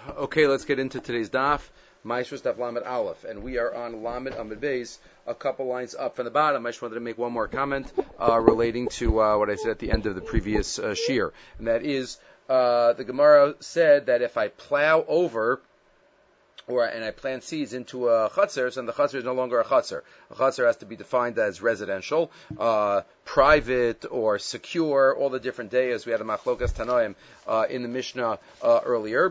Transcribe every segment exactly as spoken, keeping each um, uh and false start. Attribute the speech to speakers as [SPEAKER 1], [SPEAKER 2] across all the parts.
[SPEAKER 1] Okay, let's get into today's daf. Maishros daf Lamed Aleph, and we are on Lamed Amud Beis, a couple lines up from the bottom. I just wanted to make one more comment uh, relating to uh, what I said at the end of the previous uh, shir, and that is uh, the Gemara said that if I plow over or and I plant seeds into a chutzner, then the chutzner is no longer a chutzner. A chutzner has to be defined as residential, uh, private, or secure. All the different days we had a machlokas tanoim uh, in the Mishnah uh, earlier.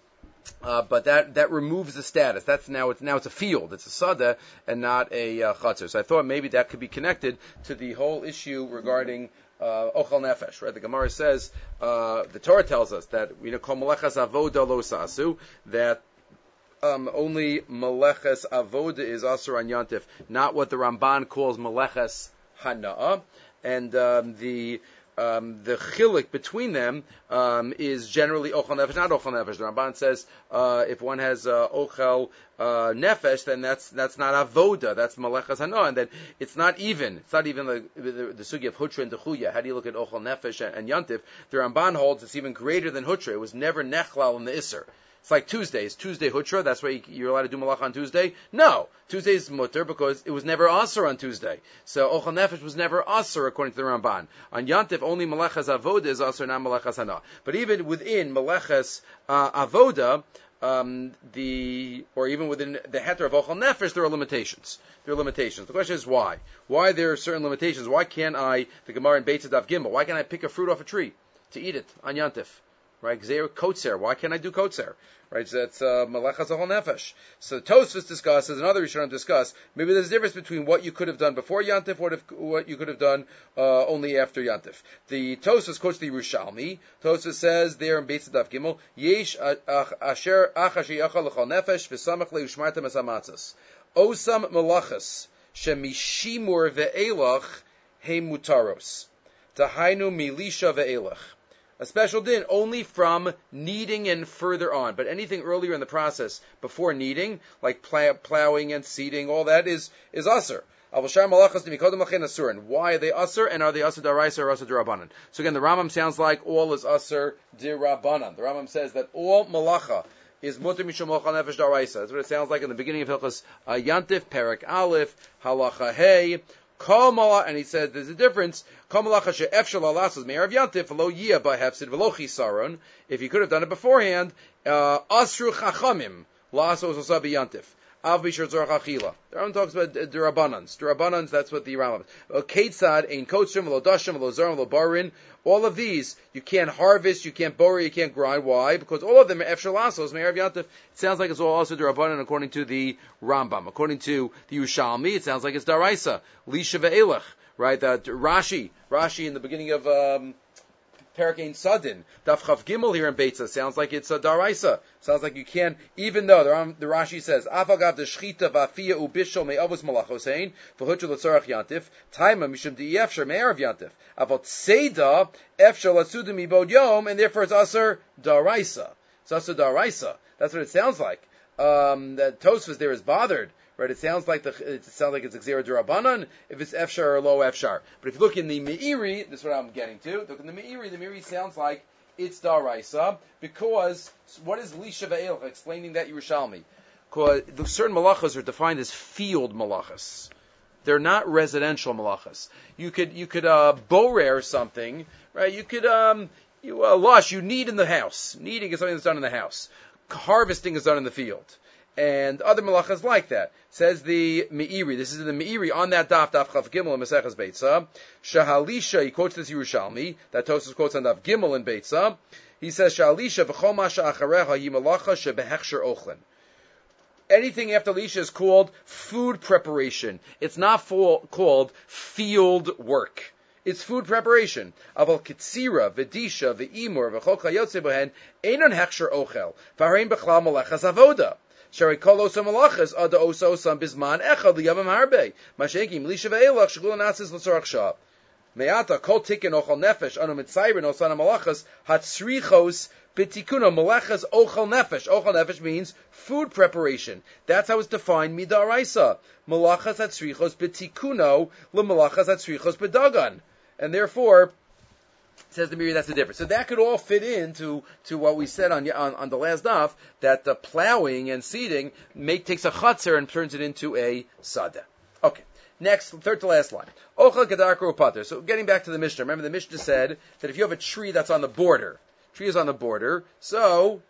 [SPEAKER 1] Uh, but that, that removes the status. That's now it's now it's a field. It's a sada and not a uh, chutzner. So I thought maybe that could be connected to the whole issue regarding uh, ochel nefesh. Right? The Gemara says uh, the Torah tells us that you know kol melechas avoda lo sasu, that um, only meleches avoda is asur on yantif, not what the Ramban calls meleches hana'ah, and um, the Um, the chilik between them um, is generally ochel nefesh, not ochel nefesh. The Ramban says uh, if one has uh, ochel uh, nefesh, then that's that's not avoda, that's malechas hana, and then it's not even. It's not even the the, the sugi of hutra and dechuya. How do you look at ochel nefesh and, and yantif? The Ramban holds it's even greater than hutra. It was never nechlal in the isser. It's like Tuesday. Is Tuesday hutra? That's why you're allowed to do malach on Tuesday? No. Tuesday is mutter because it was never asur on Tuesday. So ochel nefesh was never asur according to the Ramban. On Yantif, only malachas avoda is asur, not malachas hana. But even within malachas uh, avoda, um, the or even within the heter of ochel nefesh, there are limitations. There are limitations. The question is why? Why there are certain limitations? Why can't I, the Gemara in Beit Daf Gimel, why can't I pick a fruit off a tree to eat it on Yantif? Right, Gzeir kotzer. Why can't I do kotzer? Right, so that's uh, malachas ochel nefesh. So Tosfos discusses, another Rishonim discuss, maybe there's a difference between what you could have done before Yantif, what if what you could have done uh, only after Yantif. The Tosfos quotes the Yerushalmi. Tosfos says there in Beit Daf Gimel, Yesh asher achashi achal ochel nefesh v'samach leushmartem es hamatzos. Osam malachas shemishimur ve'elach he mutaros. Tahainu milisha ve'elach. A special din only from kneading and further on, but anything earlier in the process before kneading, like plow, plowing and seeding, all that is is aser. Why are they aser, and are they aser daraisa or aser dirabanan? So again, the Rambam sounds like all is aser dirabanan. The Rambam says that all malacha is mutter mishum ochel nefesh daraisa. That's what it sounds like in the beginning of Hilchos uh, Yantif, Perek Aleph, Halacha Hey. And he said there's a difference. If you could have done it beforehand, asru chachamim lasos osabi yantif. Av bishur zorach achila. The Rambam talks about derabanans. Derabanans, that's what the Rambam. Keitzad ein kotzrim v'lo dashim v'lo zarim v'lo barin. All of these you can't harvest, you can't borrow, you can't grind. Why? Because all of them are efshar lasos me'erav yantif. It sounds like it's all also derabanan according to the Rambam. According to the Yerushalmi, it sounds like it's daraisa. Lisha ve'elach. Right? That Rashi, Rashi in the beginning of um, Perek Ein Sadin, Daf Chav Gimel here in Beitza, sounds like it's a daraisa. Sounds like you can, even though the, the Rashi says, Afagav de Shchita va'afiyah ubishol me'avos malachosein v'hutra l'tzorach yantif taima mishum de'efshar me'erav yantif avot seida efshar l'tzudim ibod yom, and therefore it's aser daraisa. It's aser daraisa. That's what it sounds like. Um, that Tosfos there is bothered. Right, it sounds like the it sounds like it's Gzeira D'Rabanan if it's Efshar or low Efshar. But if you look in the Meiri, this is what I'm getting to. Look in the Meiri. The Meiri sounds like it's Daraisa because what is Lisha Ve'elach? Explaining that Yerushalmi, because certain malachas are defined as field malachas. They're not residential malachas. You could you could uh, borer something, right? You could um you uh, lush. You knead in the house. Kneading is something that's done in the house. Harvesting is done in the field. And other malachas like that. Says the Meiri, this is in the Meiri, on that daf, daf Chav Gimel in Maseches Beitza, Shahalisha, he quotes this Yerushalmi, that Tosfos quotes on daf Gimel in Beitza, he says, Shahalisha v'chol masha acharecha yi malacha shebehechsher ochlin. Anything after Lisha is called food preparation. It's not full, called field work. It's food preparation. Aval kitzira, v'disha, v'imur, v'chol kayotze bohen, einon hechsher ochel, v'harein b'chlal malachas avoda. Shari kol osam malachas ada osa osam bisman echad liyavam harbe. Mashenki milisha ve'elach shegul anatzis l'tzorach shah. Me'ata kol tikin ochal nefesh anu mitzayrin osana malachas hatzrichos b'tikuna malachas ochal nefesh. Ochal nefesh means food preparation. That's how it's defined midaraisa. Malachas hatzrichos b'tikuno l'malachas hatzrichos b'dagan. And therefore, Says the Meiri, that's the difference. So that could all fit into to what we said on on, on the last daf, that the plowing and seeding make, takes a chutzner and turns it into a sada. Okay. Next, third to last line. Ochel kedarko upater. So getting back to the Mishnah, remember the Mishnah said that if you have a tree that's on the border, tree is on the border, so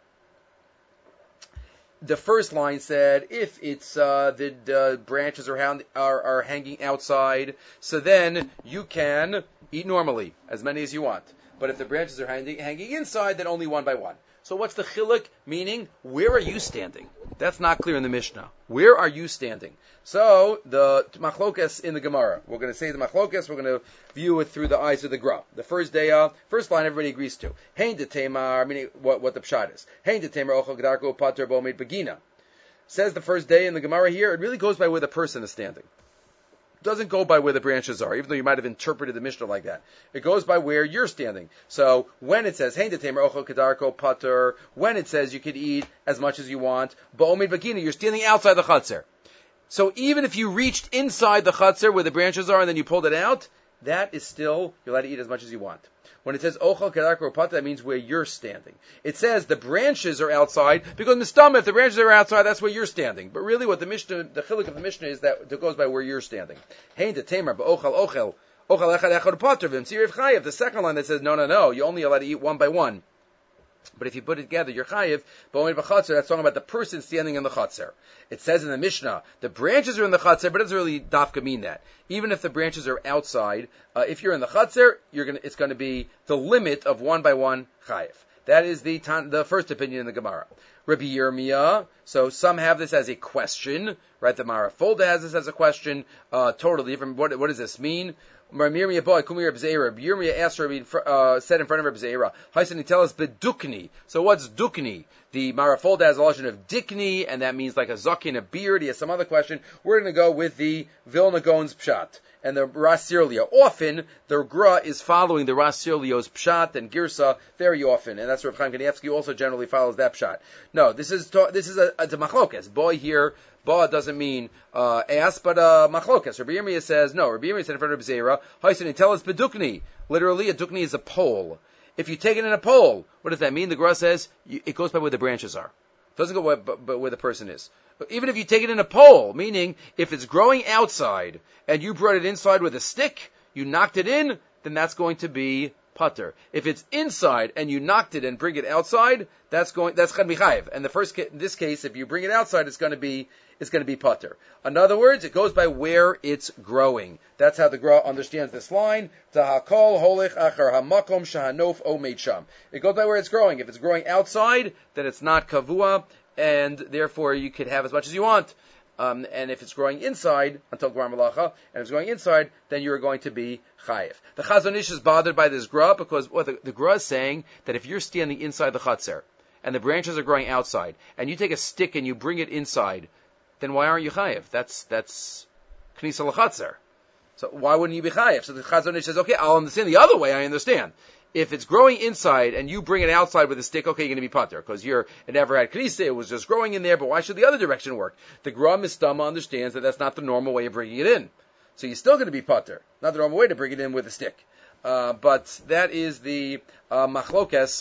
[SPEAKER 1] the first line said if it's uh, the, the branches are, hound, are are hanging outside, so then you can eat normally, as many as you want. But if the branches are hanging, hanging inside, then only one by one. So what's the chiluk? Meaning, where are you standing? That's not clear in the Mishnah. Where are you standing? So the machlokas in the Gemara. We're going to say the machlokas. We're going to view it through the eyes of the Gra. The first day, uh, first line, everybody agrees to. Hein de temar, meaning what, what the pshat is. Hein de temar ochel gedarko pater bo'med begina. Says the first day in the Gemara here. It really goes by where the person is standing. Doesn't go by where the branches are, even though you might have interpreted the Mishnah like that. It goes by where you're standing. So when it says Hein de temer ochel kedarko pater, when it says you could eat as much as you want, ba'omid bagina, you're standing outside the chutzner. So even if you reached inside the chutzner where the branches are and then you pulled it out, that is still, you're allowed to eat as much as you want. When it says ochel kedarko pater, that means where you're standing. It says the branches are outside, because mistama, if the branches are outside, that's where you're standing. But really what the Mishnah, the chiluk of the Mishnah is that it goes by where you're standing. Hein de temer ba'ochel ochel, ochel echad echad pater v'mtziriv chayev. The second line that says, no, no, no, you're only allowed to eat one by one. But if you put it together, you're chayiv, ba'omid v'chatzer, that's talking about the person standing in the chatzer. It says in the Mishnah, the branches are in the chatzer, but it doesn't really dafka mean that. Even if the branches are outside, uh, if you're in the chatzer, you're gonna, it's going to be the limit of one by one chayiv. That is the tan, the first opinion in the Gemara. Rabbi Yirmiyah, so some have this as a question, right? The Mara Folda has this as a question, uh, totally different. What, what does this mean? Yirmiyah boy, Kumi Rabbi Zeira. Yirmiyah asked Rabbi, uh, said in front of Rabbi Zeira, Haisen, tell us bedukni. So what's dukni? The Marafolda has a lotion of dikni, and that means like a zakin, a beard. He has some other question. We're going to go with the Vilna Gaon's pshat and the Ras Sirlio. Often, the Gra is following the Ras Sirlio's pshat and girsa very often, and that's where Chaim Kanievsky also generally follows that pshat. No, this is to, this is a, a, a machlokas. Boy here, ba doesn't mean uh, ass, but uh, machlokas. Rabbi Yirmiyah says no. Rabbi Yirmiyah said in front of Zera, Haisen, tell us bedukni. Literally, a dukni is a pole. If you take it in a pole, what does that mean? The Gra says you, it goes by where the branches are. It doesn't go by, by where the person is. Even if you take it in a pole, meaning if it's growing outside and you brought it inside with a stick, you knocked it in, then that's going to be putter. If it's inside and you knocked it and bring it outside, that's going that's going to be chayiv. And the first in this case, if you bring it outside, it's going to be it's going to be putter. In other words, it goes by where it's growing. That's how the Gra understands this line. Tahakol holich achar hamakom shahanof omeid sham. It goes by where it's growing. If it's growing outside, then it's not kavua, and therefore you could have as much as you want. Um, and if it's growing inside, until Gvar Malacha, and if it's growing inside, then you're going to be chayiv. The Chazon Ish is bothered by this Gra because what the, the Gra is saying that if you're standing inside the Chatzer, and the branches are growing outside, and you take a stick and you bring it inside, then why aren't you chayiv? That's, that's Knisa l'Chatzer. So why wouldn't you be chayiv? So the Chazon Ish says, okay, I'll understand the other way, I understand. If it's growing inside and you bring it outside with a stick, okay, you're going to be pater because you're it never had knisa, it was just growing in there. But why should the other direction work? The Gra Mistama understands that that's not the normal way of bringing it in, so you're still going to be pater. Not the normal way to bring it in with a stick. Uh, but that is the uh, machlokes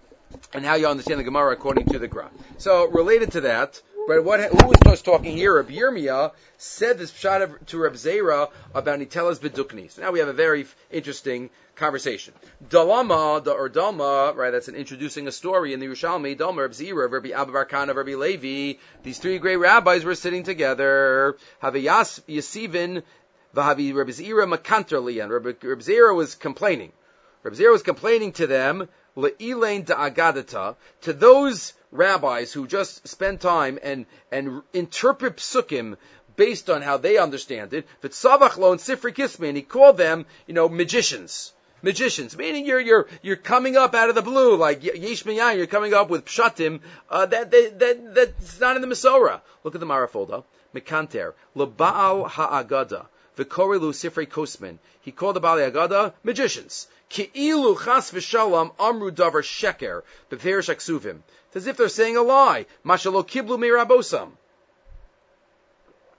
[SPEAKER 1] and how you understand the Gemara according to the Gra. So related to that. But what, who was talking here? Rabbi Yirmiyah said this pshat to Rabbi Zeira about Nitelas Bedukni. So now we have a very interesting conversation. Dalama, or Dalma, right, that's an introducing a story in the Yerushalmi. Dalma, Rabbi Zeira, Rabbi Abba bar Kana, Rabbi Levi. These three great rabbis were sitting together. Havi Yasivin, Vahavi Rabbi Zeira Makanter Lian. Rabbi Zeira was complaining. Rabbi Zeira was complaining to them, Le'ilain da'agadata, to those rabbis who just spend time and, and interpret psukim based on how they understand it. V'tzavach lo and Sifri Kismin, he called them, you know, magicians. Magicians, meaning you're, you're, you're coming up out of the blue, like Yesh Miyayin, you're coming up with pshatim, uh, that, that, that, that's not in the Masorah. Look at the Marafolda. Mekanter, L'ba'al ha'agada. V'korelu Sifrei Kosmin. He called the Bali Agada magicians. Ki'ilu chas v'shalom amru davar sheker b'perish aksuvim. It's as if they're saying a lie. Mashalo kiblu meirabosam.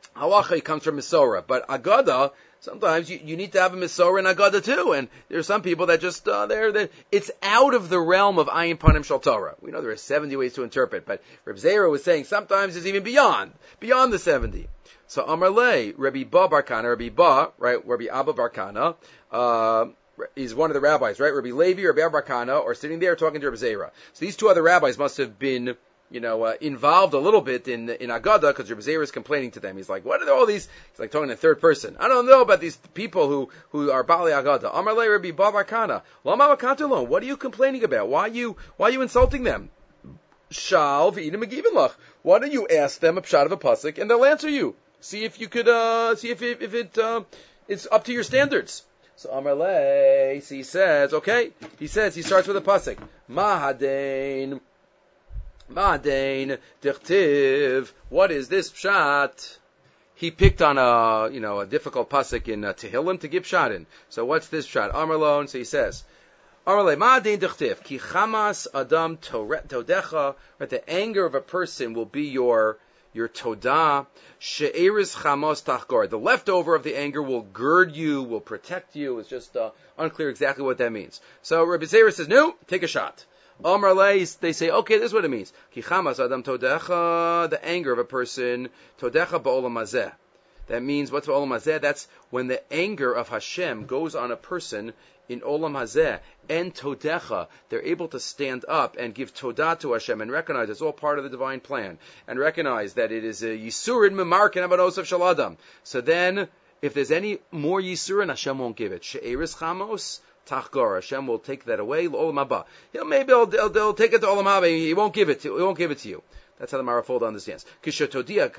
[SPEAKER 1] Halacha comes from Misora, but Agada, sometimes you, you need to have a Misora and Agada too, and there are some people that just, uh, they're, they're, it's out of the realm of Ayin Panim Shal Torah. We know there are seventy ways to interpret, but Reb Zera was saying sometimes it's even beyond, beyond the seventy. So Amar Le, Rabbi Ba Bar Kana, Rabbi Ba, right, Rabbi Abba Bar Kana, uh, he's one of the rabbis, right? Rabbi Levi, Rabbi Abba Bar Kana are sitting there talking to Reb Zera. So these two other rabbis must have been, you know, uh, involved a little bit in in Agada, because Reb Zera is complaining to them. He's like, what are all these? He's like talking in third person. I don't know about these people who, who are Bali Agada. Amar Le Rabbi Ba Bar Kana. Lama Bakantulon. What are you complaining about? Why are you why are you insulting them? Shal v'idem agivin lach. Why don't you ask them a pshat of a pasuk and they'll answer you? See if you could uh, see if if, if it uh, it's up to your standards. So Amar Le, so he says, okay. He says he starts with a pasuk. Mahadein. Ma'adein dichtiv. What is this pshat? He picked on a, you know, a difficult pasuk in uh, Tehillim to give pshat in. So what's this pshat? Amarlon. So he says, Amarle ma'adein dichtiv ki chamas adam todecha. Right, the anger of a person will be your your todah. She'eris chamos tachgor. The leftover of the anger will gird you, will protect you. It's just uh, unclear exactly what that means. So Rabbi Zera says, no, take a shot. Amar Le, they say, okay, this is what it means. Ki chamas adam todecha, the anger of a person, todecha ba'olam hazeh. That means, what's ba'olam hazeh? That's when the anger of Hashem goes on a person in olam hazeh, and todecha, they're able to stand up and give todah to Hashem and recognize it's all part of the divine plan, and recognize that it is a yisurin memarken avanosaf shaladam. So then, if there's any more yisurin, Hashem won't give it. She'eris chamos, Tachgor, Hashem will take that away. L'olam haba. You know, maybe they'll, they'll, they'll take it to olam haba. He won't give it to. He won't give it to you. That's how the Marafolda understands. If you have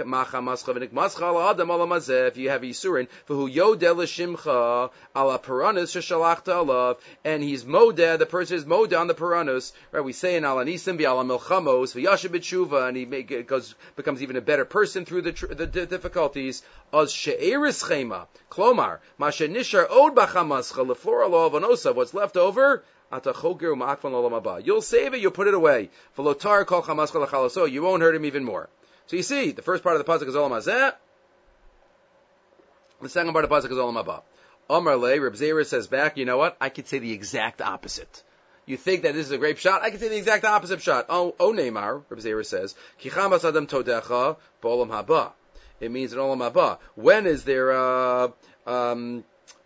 [SPEAKER 1] Yisurin, v'hu yodeh l'shimcha ala paranus sheshalachta alav, and he's modeh, the person is modeh on the paranus. Right? We say in ala nisim v'ala milchamos v'yashem b'tshuva, and he make, it goes becomes even a better person through the the, the difficulties. As she'eris chema, klomar, ma she'nishar od b'chamascha leflor alav anosav. What's left over? You'll save it, you'll put it away. You won't hurt him even more. So you see, the first part of the pasuk is olam hazeh. The second part of the pasuk is olam haba. Amar Le, Reb Zera says back, you know what? I could say the exact opposite. You think that this is a great shot? I could say the exact opposite shot. Oh, oh Neymar, Reb Zera says, Ki chamas adam todecha b'olam haba. It means in olam haba. When is there a um,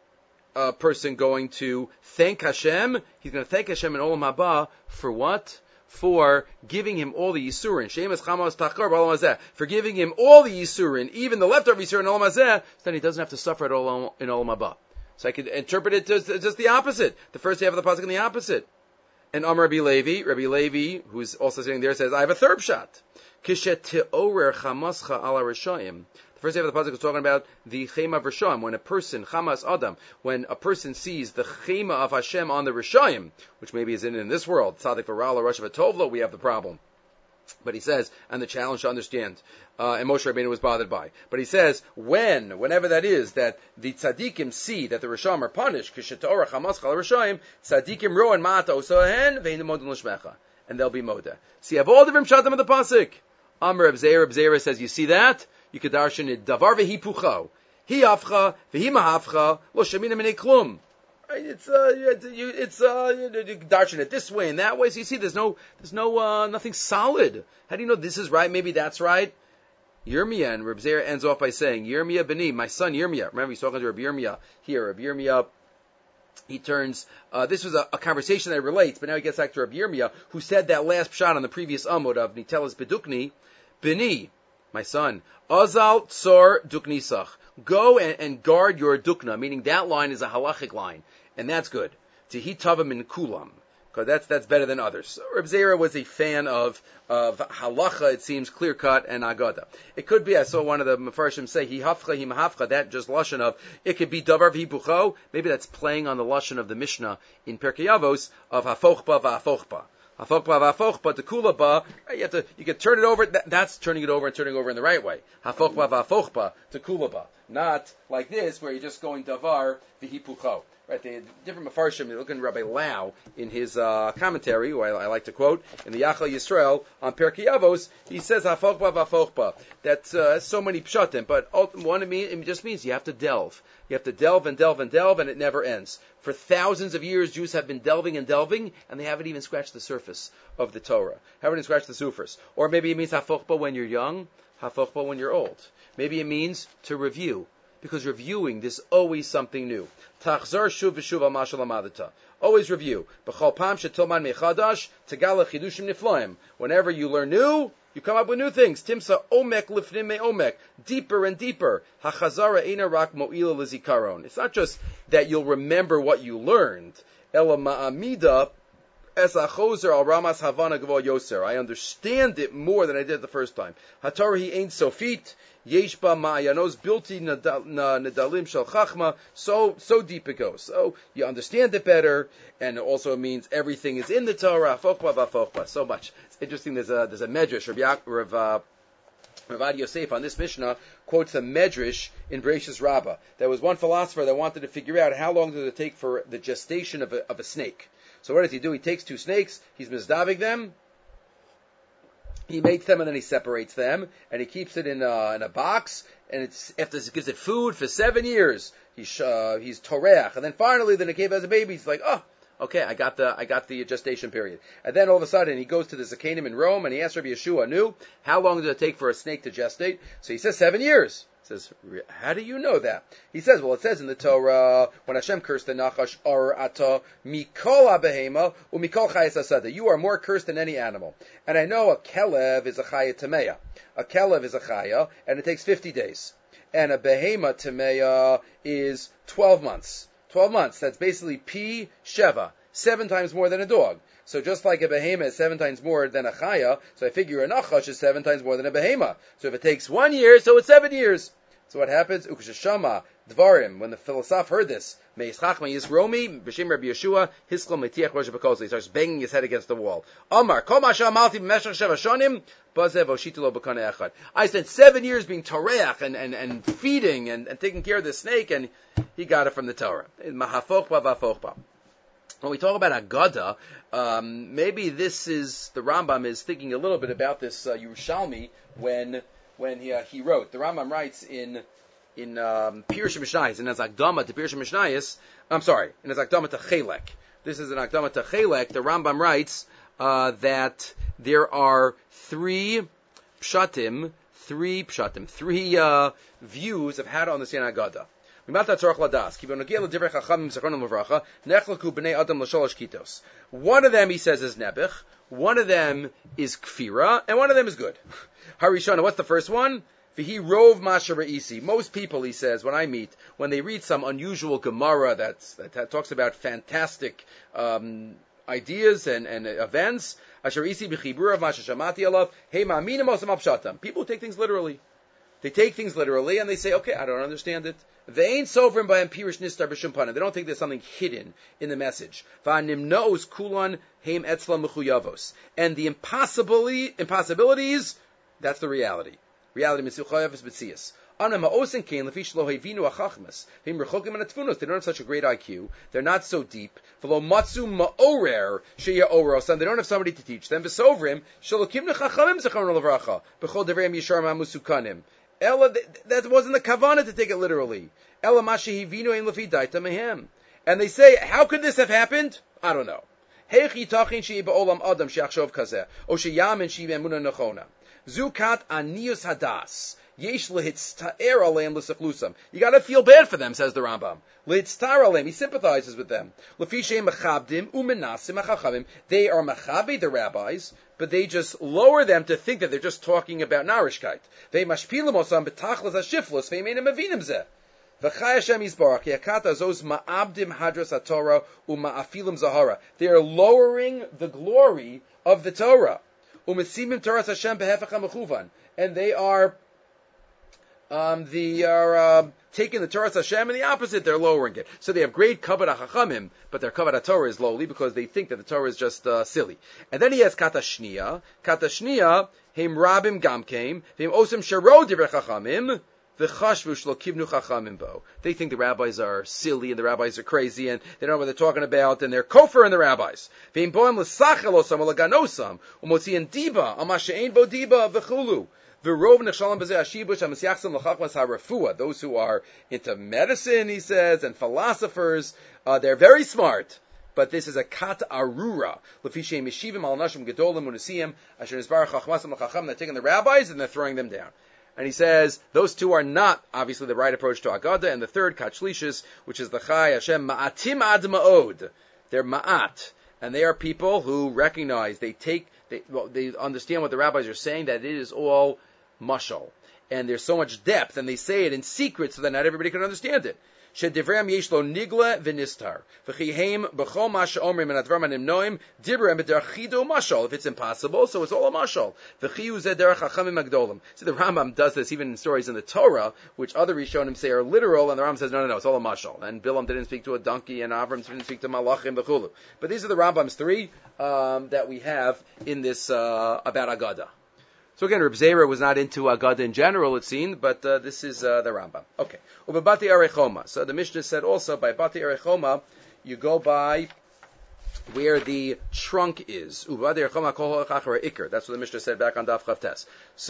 [SPEAKER 1] a person going to thank Hashem? He's going to thank Hashem in olam haba for what? For giving him all the Yisurin. She'emes chamos tachkar b'olam hazeh. For giving him all the Yisurin, even the leftover Yisurin in olam hazeh, so then he doesn't have to suffer at all in olam haba. So I could interpret it as just the opposite. The first half of the pasuk and the opposite. And Amar Rabbi Levi, Rabbi Levi, who's also sitting there, says, I have a third shot. Kishet te'orer chamascha ala rishayim. The first half of the pasuk is talking about the chema of Rishayim. When a person, chamas adam, when a person sees the chema of Hashem on the Rishayim, which maybe is in in this world, tzaddik v'ra'ala, rosh v'tovlo, we have the problem. But he says, and the challenge to understand, uh, and Moshe Rabbeinu was bothered by. But he says, when, whenever that is, that the tzaddikim see that the Rishayim are punished, kishet te'orah chamas chal Rishayim, tzaddikim ro'en ma'ata osohen ve'inu modin l'shmecha, and they'll be moda. See, you have all different pshatim of the pasuk. Amr Reb Zera, Reb Zera says, you see that? You could darshan it, davar v'hipucho, hi afcha, v'hi mahafcha, lo shemina minei klum. Right? It's uh, you, it's uh, you darshan it this way and that way. So you see, there's no, there's no, uh, nothing solid. How do you know this is right? Maybe that's right. Yirmiyah, and Reb Zera ends off by saying, Yirmiyah b'ni, my son Yirmiyah. Remember, he's talking to Reb Yirmiyah here. Reb Yirmiyah, he turns. Uh, this was a, a conversation that relates, but now he gets back to Reb Yirmiyah, who said that last pshat on the previous amud of Nitelas bedukni, b'ni, my son, azal tzor duknisach. Go and, and guard your dukna, meaning that line is a halachic line, and that's good. Tihi tava min kulam, because that's that's better than others. So Reb Zera was a fan of of halacha. It seems clear cut and agada. It could be. I saw one of the mefarshim say hi hafcha hi mahafcha. That just lashon of it could be davar v'hipucho. Maybe that's playing on the lashon of the Mishnah in Pirkei Avos of hafochba v'hafochba. Hafochba v'hafochba tekula ba. You have to, you can turn it over. That, that's turning it over and turning it over in the right way. Hafochba v'hafochba tekula ba. not like this, where you're just going davar v'hipucho. Right, the different mafarshim. You're looking at Rabbi Lau in his uh, commentary, who I, I like to quote, in the Yachal Yisrael on Perkei Avos. He says hafochba v'afochba. That's uh, so many pshatim, but one it, mean, it just means you have to delve. You have to delve and delve and delve, and it never ends. For thousands of years, Jews have been delving and delving, and they haven't even scratched the surface of the Torah. Haven't even scratched the surface. Or maybe it means hafochba when you're young, hafochba when you're old. Maybe it means to review. Because reviewing, there's always something new. Tachzor shuv v'shuv al mashal amadata. Always review. B'chol pam shetilman mechadash tegala chidushim nifloim. Whenever you learn new, you come up with new things. Timsa omek lifnim me omek. Deeper and deeper. Hachazara eina rak mo'ila lizikaron. It's not just that you'll remember what you learned. Ela ma'amida es achozer al ramas havana gavo yoser. I understand it more than I did the first time. Hatorah he ain't sofit. Yeshba ma'ayanos bilti nedalim shel chachma. So so deep it goes. So you understand it better, and it also means everything is in the Torah. Fochba v'fochba. So much. It's interesting. There's a there's a medrash. Rav Rav uh, Rav Yosef on this Mishnah quotes a medrash in Bereishis Rabbah. There was one philosopher that wanted to figure out how long does it take for the gestation of a of a snake. So what does he do? He takes two snakes. He's mizdavig them. He makes them and then he separates them and he keeps it in a, in a box, and it's after it gives it food for seven years. He's uh, he's toreach, and then finally the nekeva has a baby. He's like, oh, okay, I got the I got the gestation period. And then all of a sudden he goes to the Zakanim in Rome and he asks Rabbi Yeshua, "Nu, how long does it take for a snake to gestate?" So he says seven years. He says, how do you know that? He says, well, it says in the Torah, when Hashem cursed the Nachash, Ar Ata, Mikol HaBehema, Umikol Chayas Asada. You are more cursed than any animal. And I know a Kelev is a Chaya Tameya. A Kelev is a Chaya, and it takes fifty days. And a Behema Tameya is twelve months. twelve months, that's basically Pi Sheva, seven times more than a dog. So just like a behema is seven times more than a chaya, so I figure a nachash is seven times more than a behema. So if it takes one year, so it's seven years. So what happens? Ukshashama dvarim. When the philosopher heard this, meis chachma yisromi b'shem Rabbi Yeshua hiskol metiach rosh b'kozel. He starts banging his head against the wall. Amar kol masha amalti b'meshach sheva shonim bazev oshitulo b'kanei echad. I spent seven years being toreach and, and, and feeding and, and taking care of the snake, and he got it from the Torah. Mahafochba v'afochba. When we talk about Agada, um, maybe this is, the Rambam is thinking a little bit about this uh, Yerushalmi when when he, uh, he wrote. The Rambam writes in in um, Pirush Mishnayos, in his Akdama to Pirush Mishnayos, I'm sorry, in his Akdama to Chelek. This is an Akdama to Chelek. The Rambam writes uh, that there are three pshatim, three pshatim, three uh, views of how to understand Agada. One of them, he says, is Nebuch. One of them is Kfira, and one of them is good. Harishana, what's the first one? V'hi rov masha re'isi. Most people, he says, when I meet, when they read some unusual Gemara that's, that talks about fantastic um, ideas and, and events, asher isi b'chibur masha shamati alav, hey ma'aminim osam apshatam. People take things literally. They take things literally and they say, okay, I don't understand it. They ain't sovrim by empirish nistar b'shumpanim. They don't think there's something hidden in the message. V'animnos kulan heim etzla mechuyavos. And the impossibility, impossibilities, that's the reality. Reality means mechuyavos b'tzias. They don't have such a great I Q. They're not so deep. They don't have somebody to teach them. That wasn't the kavanah to take it literally. And they say, how could this have happened? I don't know. Zukat aniyus hadas. Yesh lehitztaer aleim l'sechlusam. You got to feel bad for them, says the Rambam. Lehitztaer aleim. He sympathizes with them. Lefishem mechabdim umenasim achachavim. They are mechabi, the rabbis, but they just lower them to think that they're just talking about narishkeit. They mashpilim osam betachlas hashiflus. Veimenim avinim zeh. V'chai Hashem yisbarach yakata zos ma'abdim hadras haTorah u'ma'afilim zahara. They are lowering the glory of the Torah. Umesimim Torah Hashem behefach hamechuvan. And they are Um, they are uh, taking the Torah Hashem and the opposite, they're lowering it. So they have great kavod hachachamim, but their kavod Torah is lowly because they think that the Torah is just uh, silly. And then he has kata shniya. Kata shniya, heim rabim gamkeim, heim osim sharo divrei chachamim, They think the rabbis are silly and the rabbis are crazy and they don't know what they're talking about and they're kofar in the rabbis. Those who are into medicine, he says, and philosophers, uh, they're very smart. But this is a kat arura. They're taking the rabbis and they're throwing them down. And he says, those two are not, obviously, the right approach to Agada. And the third, kat shlishis, which is the Chai Hashem ma'atim ad ma'od. They're ma'at. And they are people who recognize, they take, they, well, they understand what the rabbis are saying, that it is all mashal. And there's so much depth, and they say it in secret so that not everybody can understand it. Shedivram yesh lo nigla v'nistar. V'chihem b'chol ma she'omrim and advar manim noim dibrem b'derchido mashal. If it's impossible, so it's all a mashal. V'chiyu zeh derech hachamim agdolim. So the Rambam does this even in stories in the Torah, which other Rishonim say are literal, and the Rambam says, no, no, no, it's all a mashal. And Bilam didn't speak to a donkey, and Avram didn't speak to malachim v'chulu. But these are the Rambam's three um, that we have in this uh, about Agada. So again, Reb Zera was not into Agada in general, it seemed, but uh, this is uh, the Rambam. Okay. Ubabati Arechoma. So the Mishnah said also, by Bati Arechoma, you go by where the trunk is. Ubabati Arechoma kol ha'achar ikr. That's what the Mishnah said back on Daf Chavtes.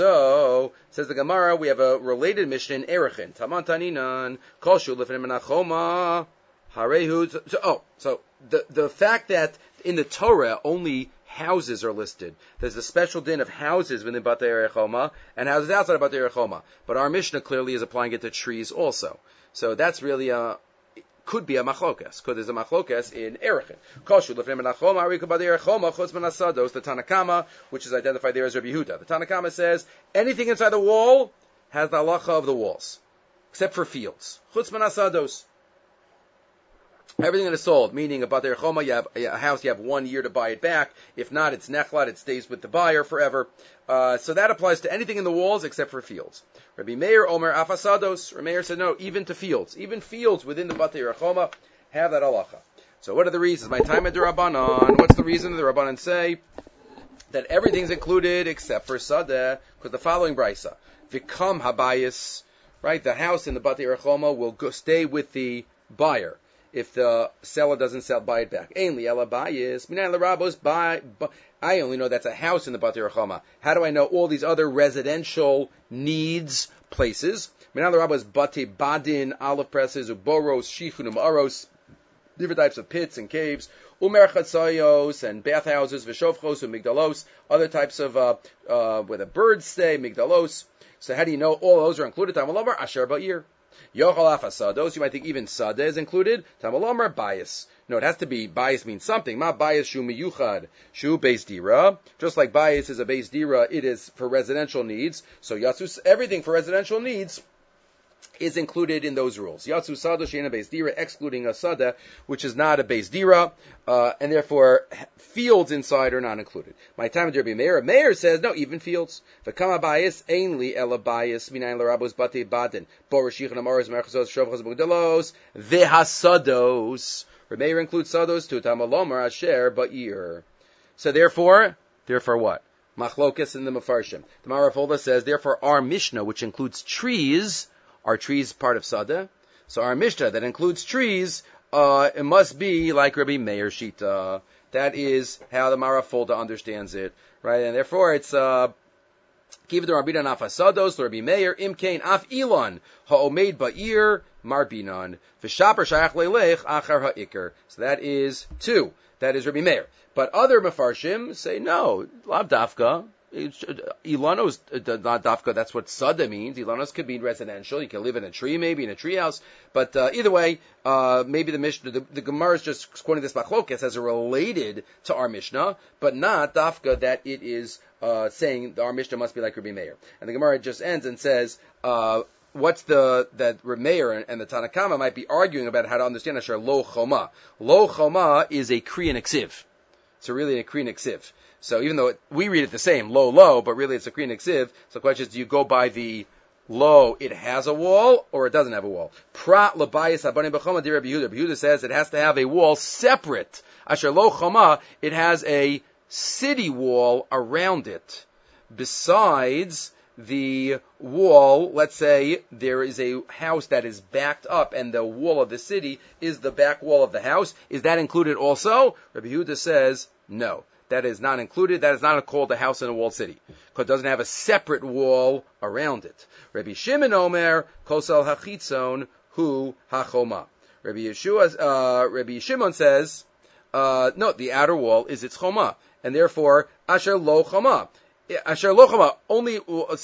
[SPEAKER 1] So, says the Gemara, we have a related Mishnah in Erechin. Taman Taninan, kol shu lefnim menachoma, harehu. So, oh, so the, the fact that in the Torah only houses are listed. There's a special din of houses within Batei Erechoma and houses outside of Batei Erechoma. But our Mishnah clearly is applying it to trees also. So that's really a, could be a machlokas. Because there's a machlokas in Erechin. Koshu lefnei menachoma arika Batei Erechoma chutz min hasados. The Tanakama, which is identified there as Rabbi Yehuda. The Tanakama says anything inside the wall has the halacha of the walls, except for fields. Chutz min hasados. Everything that is sold, meaning a Batei Erechoma, you have a house, you have one year to buy it back. If not, it's nechlat, it stays with the buyer forever. Uh, so that applies to anything in the walls except for fields. Rabbi Meir Omer Afasados. Rabbi Meir said no, even to fields. Even fields within the Batei Erechoma have that halacha. So what are the reasons? My time at the Rabbanon. What's the reason the Rabbanon say that everything's included except for Sadeh? Because the following brisa. Vikam habayis, right? The house in the Batei Erechoma will go, stay with the buyer if the seller doesn't sell, buy it back. Ainly ela bayis, minay l'rabos buy. I only know that's a house in the Batei Erechoma. How do I know all these other residential needs places? Minay l'rabos batei badin, olive presses, uboros, shichun, aros, different types of pits and caves, umer chatzayos and bathhouses, v'shovchos, umigdalos, other types of uh, uh, where the birds stay, migdalos. So how do you know all those are included? Tamalomer asher ba'ir. Yochal afasados, you might think even sada is included. Tamalomer bias. No, it has to be, bias means something. Ma bias shu miyuchad, shu beis dira. Just like bias is a beis dira, it is for residential needs. So yatsus, everything for residential needs is included in those rules. Yatsu sada sheina beis dira, excluding a sada, which is not a beis dira, uh, and therefore fields inside are not included. My time with Rabbi Meir, Meir says no, even fields. V'kama bias ainly ela bias minayin l'rabos batei badin borashichan amaros merchazos shovchos b'gdalos v'hasados. Rabbi Meir includes sados to tamalomar asher ba'ir. So therefore, therefore what? Machlokas in the Mefarshim. The Marafolda says therefore our Mishnah, which includes trees. Are trees part of Sada? So our Mishnah that includes trees, uh, it must be like Rabbi Meir Shita. That is how the Marafolda understands it, right? And therefore it's, uh, Kiv de Rabbinan af Hasados, Rabbi Meir, Imkain af Elon, ha'omed ba'ir, marbinan, v'shaper shayach leilech, achar ha'ikr. So that is two. That is Rabbi Meir. But other Mefarshim say no, lav dafka. Ilanos, not dafka, that's what sada means. Ilanos could be residential. You can live in a tree, maybe in a treehouse. But uh, either way, uh, maybe the Mishnah, the, the Gemara is just quoting this machlokas as a related to our Mishnah, but not dafka that it is uh, saying our Mishnah must be like Rabbi Meir. And the Gemara just ends and says, uh, what's the, that Rabbi Meir and the Tanakama might be arguing about how to understand Asher lo choma. Lo choma is a kriyan ksiv. It's really a kriyan ksiv. So even though it, we read it the same, low, low, but really it's a kriyan ksiv. So the question is, do you go by the low, it has a wall, or it doesn't have a wall? Prat labayis abanim b'choma di Rabbi Yehuda. Rabbi Yehuda says it has to have a wall separate. Asher lo choma, it has a city wall around it, besides the wall, let's say there is a house that is backed up and the wall of the city is the back wall of the house, is that included also? Rabbi Yehuda says, no. That is not included. That is not called a house in a walled city, because it doesn't have a separate wall around it. Rabbi Shimon Omer, Kosel Hachitzon, Hu Hachoma. Rabbi Yeshua, uh, Rabbi Shimon says, uh, no, the outer wall is its choma, and therefore, Asher Lo Choma. Asher Lo Choma, only,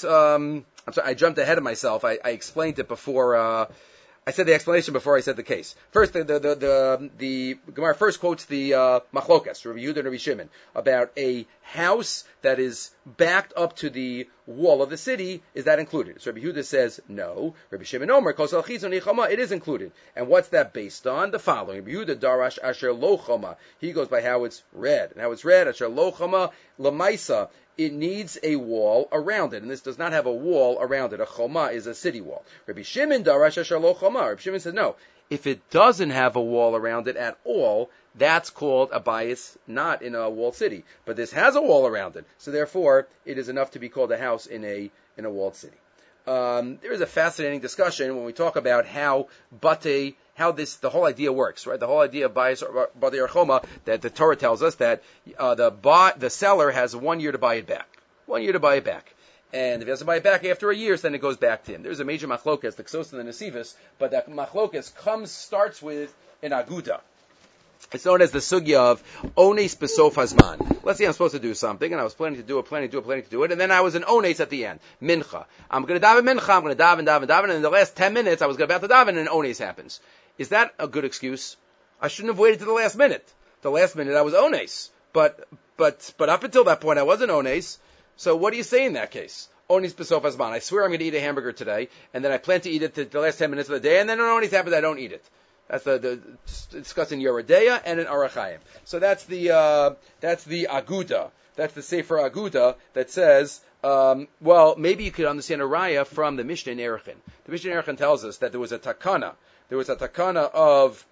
[SPEAKER 1] um, I'm sorry, I jumped ahead of myself. I, I explained it before, uh, I said the explanation before I said the case. First, the the the the, the Gemara first quotes the uh, Machlokas, Rabbi Yehuda and Rabbi Shimon, about a house that is backed up to the wall of the city. Is that included? So Rabbi Yehuda says no. Rabbi Shimon Omer, Kosel Chizon Ichama, it is included. And what's that based on? The following: Rabbi Yehuda Darash Asher Lo Chama. He goes by how it's read, and how it's read Asher Lo Chama Lamaisa. It needs a wall around it, and this does not have a wall around it. A choma is a city wall. Rabbi Shimon darash asher lo choma. Rabbi Shimon said no. If it doesn't have a wall around it at all, that's called a bias, not in a walled city. But this has a wall around it, so therefore it is enough to be called a house in a in a walled city. Um, there is a fascinating discussion when we talk about how bate, how this, the whole idea works, right? The whole idea of bias bate or choma, that the Torah tells us that uh, the buy, the seller has one year to buy it back, one year to buy it back, and if he has to buy it back after a year, then it goes back to him. There's a major machlokas, the Ksos and the Nesivos, but that machlokas comes starts with an aguda. It's known as the sugya of ones besof hazman. Let's say I'm supposed to do something, and I was planning to do it, planning to do it, planning to do it, and then I was an ones at the end. Mincha. I'm going to daven mincha, I'm going to daven, daven, daven, and in the last ten minutes I was about to daven, and an ones happens. Is that a good excuse? I shouldn't have waited to the last minute. The last minute I was ones. But, but, but up until that point I wasn't ones. So what do you say in that case? Onis besof hazman. I swear I'm going to eat a hamburger today, and then I plan to eat it to the last ten minutes of the day, and then an ones happens, I don't eat it. That's the, the discussing Yeridea and an Arachayim. So that's the uh, that's the Aguda. That's the Sefer Aguda that says, um, well, maybe you could understand a raya from the Mishnah in Erechin. The Mishnah in Erechin tells us that there was a takana. There was a takana of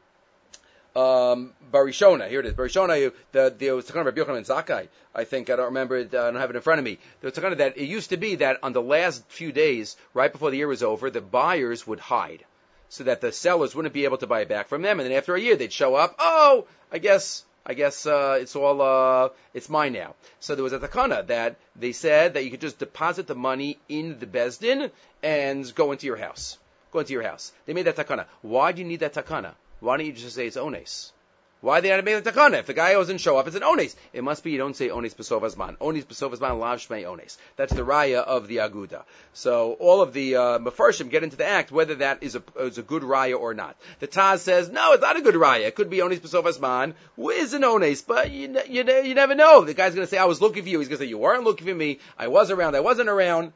[SPEAKER 1] um, Barishona. Here it is. Barishona. The, there was takana of Rabbi Yochanan and Zakkai. I think I don't remember it. I don't have it in front of me. There was takana that it used to be that on the last few days, right before the year was over, the buyers would hide, so that the sellers wouldn't be able to buy it back from them, and then after a year they'd show up. Oh, I guess, I guess uh, it's all, uh, it's mine now. So there was a takana that they said that you could just deposit the money in the bezdin and go into your house, go into your house. They made that takana. Why do you need that takana? Why don't you just say it's ones? Why they had to make the takana? If the guy doesn't show up, it's an ones. It must be you don't say ones besof hazman. Ones besof hazman lav shmei ones. That's the raya of the aguda. So all of the uh, mefarshim get into the act whether that is a is a good raya or not. The Taz says no, it's not a good raya. It could be ones besof hazman. Is an ones, but you you you never know. The guy's going to say I was looking for you. He's going to say you weren't looking for me. I was around. I wasn't around.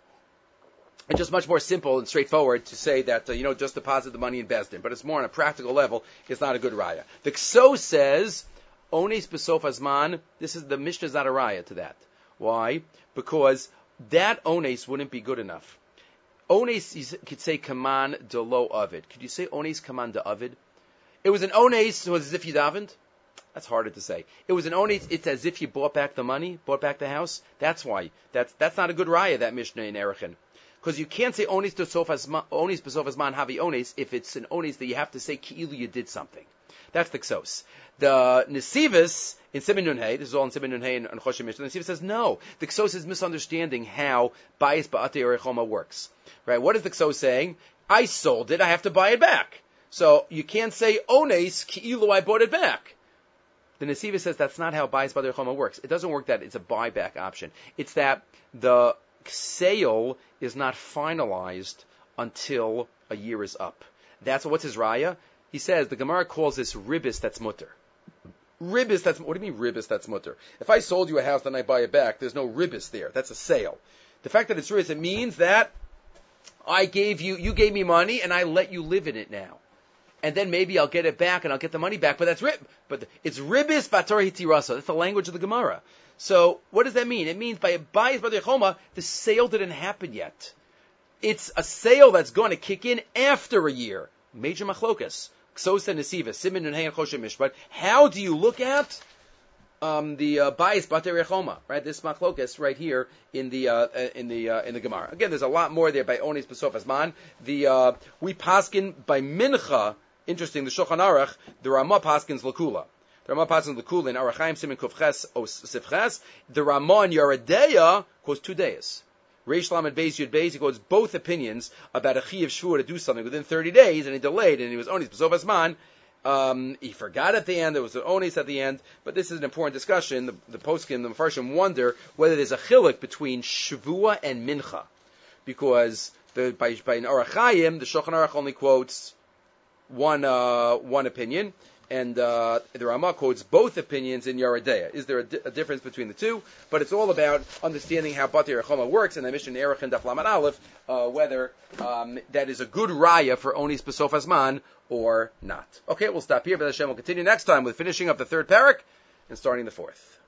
[SPEAKER 1] It's just much more simple and straightforward to say that, uh, you know, just deposit the money in Bezdin. But it's more on a practical level. It's not a good raya. The Kso says, ones besof hazman, this is, the Mishnah is not a raya to that. Why? Because that ones wouldn't be good enough. Ones, you could say kaman de lo avid. Could you say ones kaman de avid? It was an ones, so it was as if you davened. That's harder to say. It was an ones, it's as if you bought back the money, bought back the house. That's why. That's, that's not a good raya, that Mishnah in Erechin. Because you can't say onis besof hazman havi onis if it's an onis that you have to say ki'ilu you did something. That's the ksos. The Nesivos in Siman Nun Hey, this is all in Siman Nun Hey and Choshen Mishnah. The Nesivos says no. The ksos is misunderstanding how bias ba'atei orechoma works. Right? What is the ksos saying? I sold it. I have to buy it back. So you can't say onis ki'ilu I bought it back. The Nesivos says that's not how bias ba'atei orechoma works. It doesn't work that it's a buyback option. It's that the sale is not finalized until a year is up. That's what's his raya? He says the Gemara calls this ribis that's mutter. Ribis that's what do you mean ribis that's mutter? If I sold you a house and I buy it back, there's no ribis there. That's a sale. The fact that it's ribis, it means that I gave you, you gave me money and I let you live in it now. And then maybe I'll get it back and I'll get the money back, but that's rib. But it's ribis bator hitirasa. That's the language of the Gemara. So what does that mean? It means by bias ba'atei orechoma, the sale didn't happen yet. It's a sale that's going to kick in after a year. Major machlokas. Ksos and Nesivos, Siman Nun Hey and Choshen Mishpat. How do you look at um, the uh, Bayis Batei Rechoma, right? This machlokas right here in the uh, in the uh, in the Gemara. Again, there's a lot more there by Onis Besof Asman. The uh, we paskin by Mincha. Interesting. The Shulchan Aruch, the Ramah paskins Lakula. The Ramah paskins Lakula in Arachaim Simin Kufches O Sifches. The Ramah in Yeredeya quotes two days. Reish Lamed Beis Yud Beis, he quotes both opinions about a Chiyav Shvua to do something within thirty days, and he delayed, and he was Onis Besof Asman. Um, he forgot at the end, there was an Onis at the end, but this is an important discussion. The, the poskim, the Mefarshim wonder whether there's a chiluk between Shvua and Mincha. Because the, by, by an Arachayim, the Shulchan Aruch only quotes one, uh, one opinion, and uh, the Ramah quotes both opinions in Yeredeya. Is there a, di- a difference between the two? But it's all about understanding how Batei Rechoma works, and I mentioned Erech and Daf Lamed Aleph, uh, whether um, that is a good raya for Onis Besof Asman or not. Okay, we'll stop here, but Hashem will continue next time with finishing up the third parak and starting the fourth.